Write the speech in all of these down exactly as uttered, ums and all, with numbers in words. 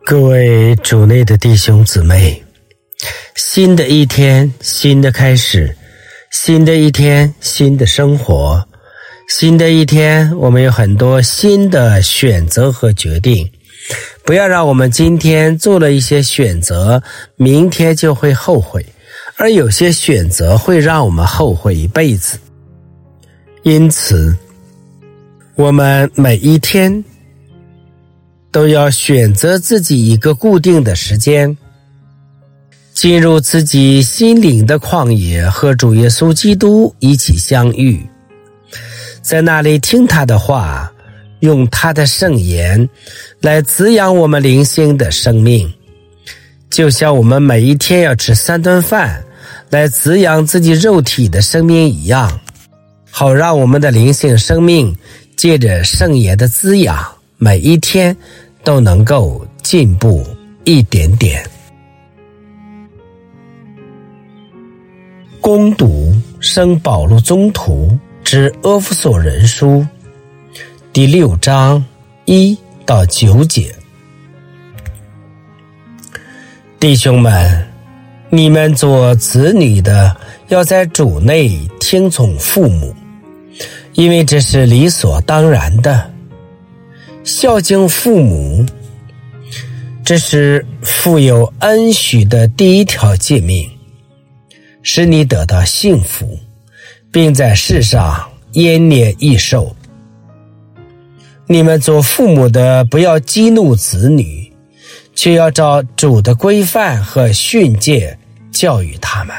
各位主内的弟兄姊妹，新的一天，新的开始，新的一天，新的生活，新的一天，我们有很多新的选择和决定。不要让我们今天做了一些选择，明天就会后悔，而有些选择会让我们后悔一辈子。因此，我们每一天都要选择自己一个固定的时间，进入自己心灵的旷野，和主耶稣基督一起相遇，在那里听他的话，用他的圣言来滋养我们灵性的生命，就像我们每一天要吃三顿饭来滋养自己肉体的生命一样，好让我们的灵性生命借着圣言的滋养，每一天都能够进步一点点。攻读圣保禄宗徒之阿弗所人书第六章一到九节。弟兄们，你们做子女的，要在主内听从父母，因为这是理所当然的。孝敬父母，这是富有恩许的第一条诫命，使你得到幸福，并在世上延年益寿。你们做父母的，不要激怒子女，却要照主的规范和训诫教育他们。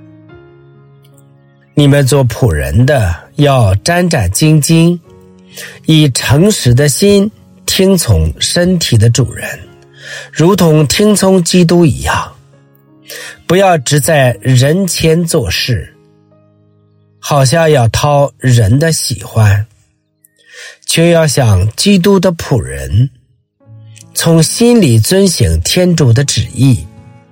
你们做仆人的，要战战兢兢，以诚实的心听从身体的主人，如同听从基督一样。不要只在人前做事，好像要讨人的喜欢，却要像基督的仆人，从心里遵行天主的旨意，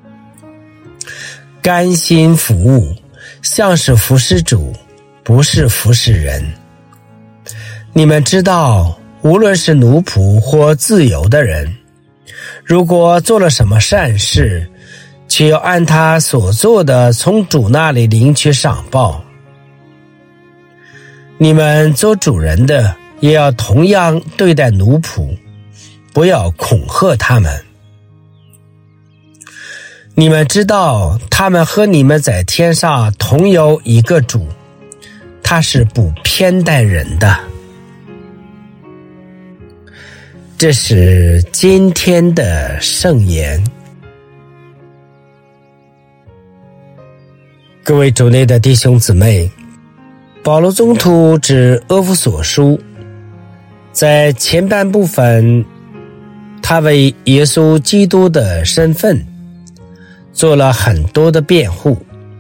甘心服务，像是服侍主，不是服侍人。你们知道，无论是奴仆或自由的人，如果做了什么善事，却要按他所做的从主那里领取赏报。你们做主人的，也要同样对待奴仆，不要恐吓他们。你们知道，他们和你们在天上同有一个主，他是不偏待人的。这是今天的圣言。各位主内的弟兄姊妹，保禄宗徒之阿弗所书，在前半部分，他为耶稣基督的身份做了很多的辩护，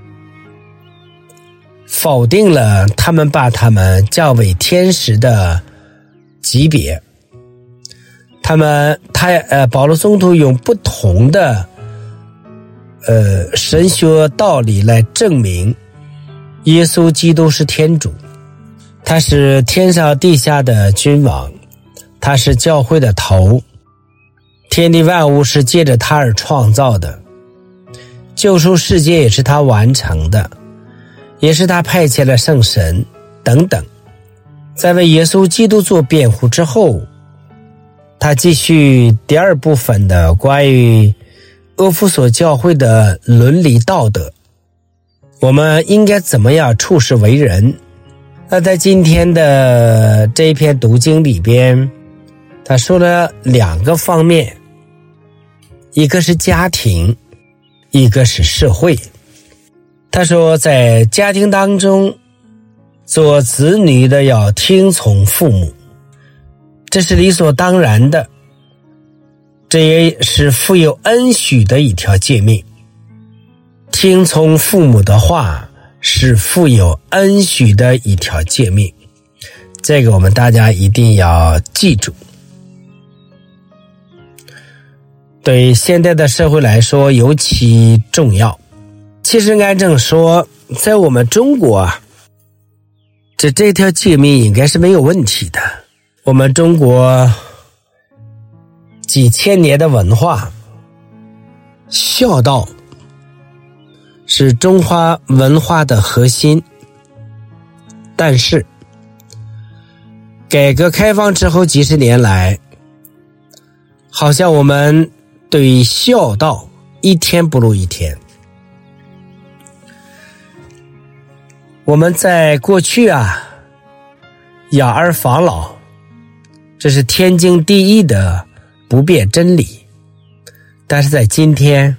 否定了他们把他们叫为天使的级别。他们他呃，保禄宗徒用不同的呃神学道理来证明耶稣基督是天主，他是天上地下的君王，他是教会的头，天地万物是借着他而创造的，救赎世界也是他完成的，也是他派遣了圣神等等。在为耶稣基督做辩护之后，他继续第二部分的关于阿弗所教会的伦理道德，我们应该怎么样处事为人。那在今天的这一篇读经里边，他说了两个方面，一个是家庭，一个是社会。他说在家庭当中，做子女的要听从父母，这是理所当然的，这也是富有恩许的一条诫命。听从父母的话是富有恩许的一条诫命，这个我们大家一定要记住。对现在的社会来说尤其重要。其实按正说，在我们中国啊，这这条诫命应该是没有问题的。我们中国几千年的文化，孝道是中华文化的核心。但是改革开放之后几十年来，好像我们对于孝道一天不如一天。我们在过去啊，养儿防老，这是天经地义的不变真理。但是在今天，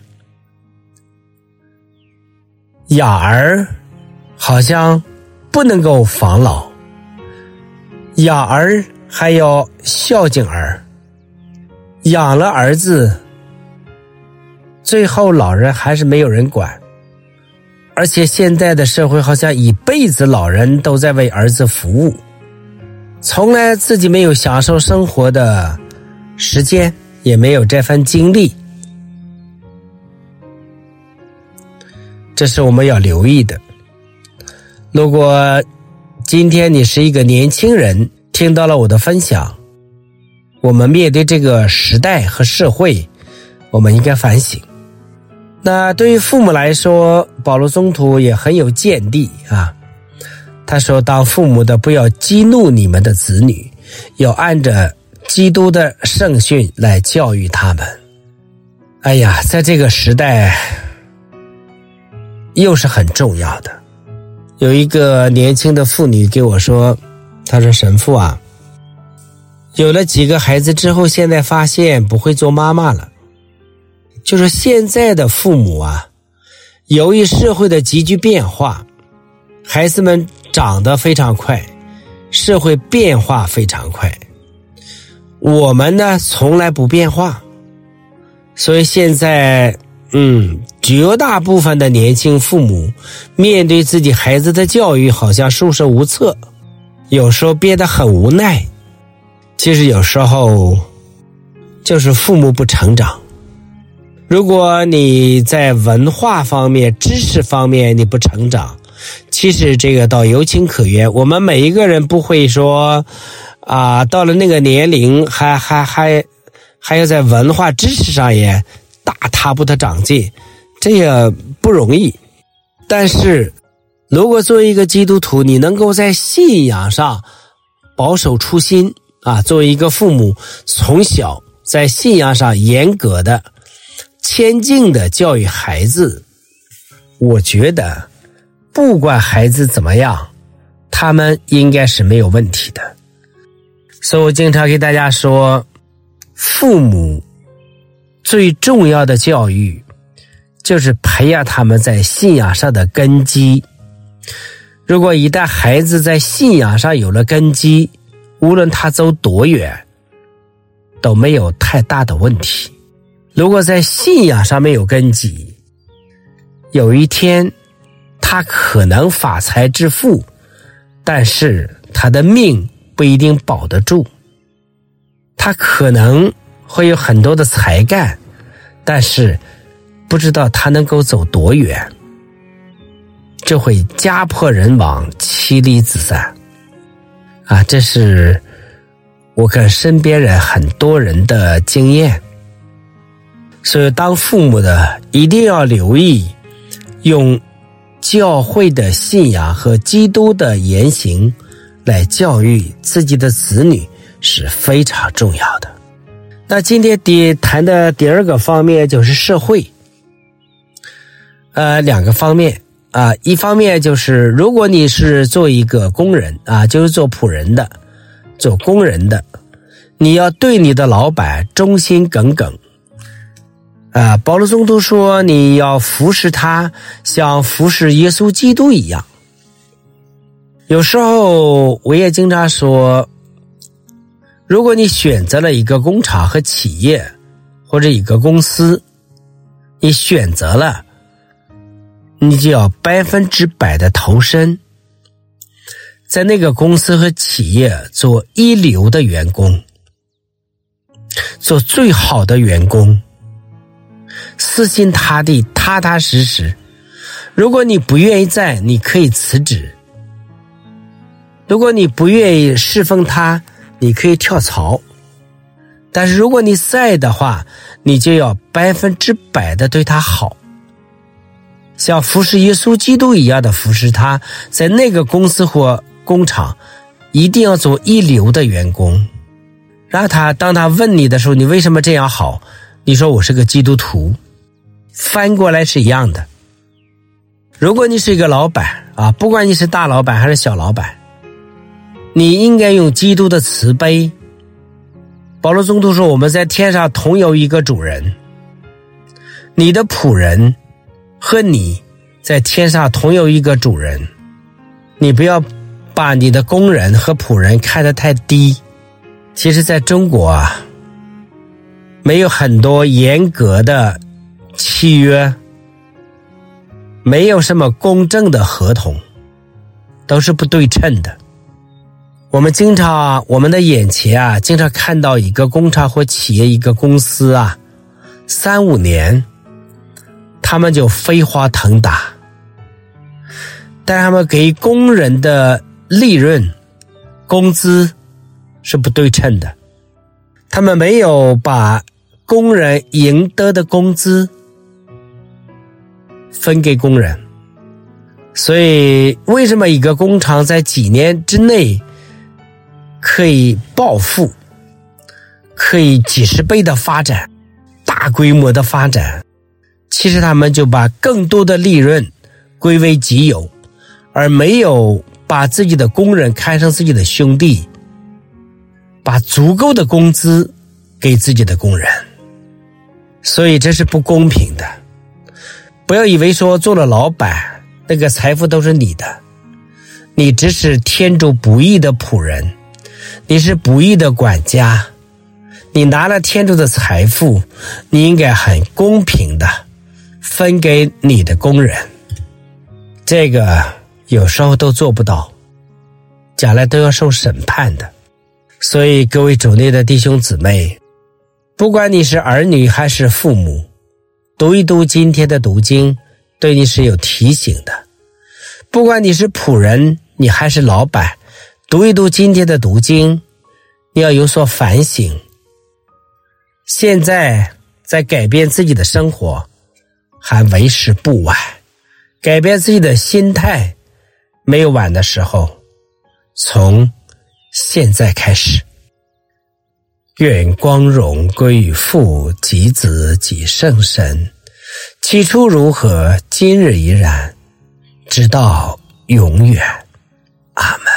养儿好像不能够防老，养儿还要孝敬儿，养了儿子，最后老人还是没有人管。而且现在的社会好像一辈子老人都在为儿子服务，从来自己没有享受生活的时间，也没有这份精力。这是我们要留意的。如果今天你是一个年轻人，听到了我的分享，我们面对这个时代和社会，我们应该反省。那对于父母来说，保罗宗徒也很有见地啊。他说，当父母的不要激怒你们的子女，要按着基督的圣训来教育他们。哎呀，在这个时代又是很重要的。有一个年轻的妇女给我说，她说，神父啊，有了几个孩子之后，现在发现不会做妈妈了。就是现在的父母啊，由于社会的急剧变化，孩子们长得非常快，社会变化非常快，我们呢从来不变化，所以现在嗯，绝大部分的年轻父母面对自己孩子的教育好像束手无策，有时候变得很无奈。其实有时候就是父母不成长。如果你在文化方面、知识方面你不成长，其实这个倒有情可原。我们每一个人不会说啊，到了那个年龄还还还还要在文化知识上也大踏步的长进，这个不容易。但是如果作为一个基督徒，你能够在信仰上保守初心啊，作为一个父母，从小在信仰上严格的谦敬的教育孩子，我觉得不管孩子怎么样，他们应该是没有问题的。所以我经常给大家说，父母最重要的教育就是培养他们在信仰上的根基。如果一旦孩子在信仰上有了根基，无论他走多远都没有太大的问题。如果在信仰上没有根基，有一天他可能发财致富，但是他的命不一定保得住。他可能会有很多的才干，但是不知道他能够走多远，这会家破人亡，妻离子散啊！这是我跟身边人很多人的经验。所以当父母的一定要留意，用教会的信仰和基督的言行来教育自己的子女是非常重要的。那今天第谈的第二个方面就是社会，呃，两个方面啊，一方面就是如果你是做一个工人啊，就是做仆人的，做工人的，你要对你的老板忠心耿耿。啊，保罗宗徒说，你要服侍他，像服侍耶稣基督一样。有时候我也经常说，如果你选择了一个工厂和企业，或者一个公司，你选择了，你就要百分之百的投身，在那个公司和企业做一流的员工，做最好的员工，死心塌地，踏踏实实。如果你不愿意在，你可以辞职；如果你不愿意侍奉他，你可以跳槽。 但是如果你是爱的话，你就要百分之百的对他好，像服侍耶稣基督一样的服侍他，在那个公司或工厂一定要做一流的员工。让他当他问你的时候，你为什么这样好，你说我是个基督徒，翻过来是一样的。如果你是一个老板啊，不管你是大老板还是小老板，你应该用基督的慈悲。保罗宗徒说，我们在天上同有一个主人，你的仆人和你在天上同有一个主人，你不要把你的工人和仆人看得太低。其实在中国啊，没有很多严格的契约，没有什么公正的合同，都是不对称的。我们经常我们的眼前啊，经常看到一个工厂或企业一个公司啊，三五年他们就飞黄腾达，但他们给工人的利润工资是不对称的，他们没有把工人赢得的工资分给工人。所以为什么一个工厂在几年之内可以暴富，可以几十倍的发展，大规模的发展，其实他们就把更多的利润归为己有，而没有把自己的工人看成自己的兄弟，把足够的工资给自己的工人。所以这是不公平的。不要以为说做了老板，那个财富都是你的，你只是天主不义的仆人，你是不义的管家，你拿了天主的财富，你应该很公平的分给你的工人。这个有时候都做不到，将来都要受审判的。所以各位主内的弟兄姊妹，不管你是儿女还是父母，读一读今天的读经，对你是有提醒的。不管你是仆人，你还是老板，读一读今天的读经，你要有所反省。现在在改变自己的生活还为时不晚，改变自己的心态没有晚的时候，从现在开始。愿光荣归于父及子及圣神，起初如何，今日依然，直到永远。阿们。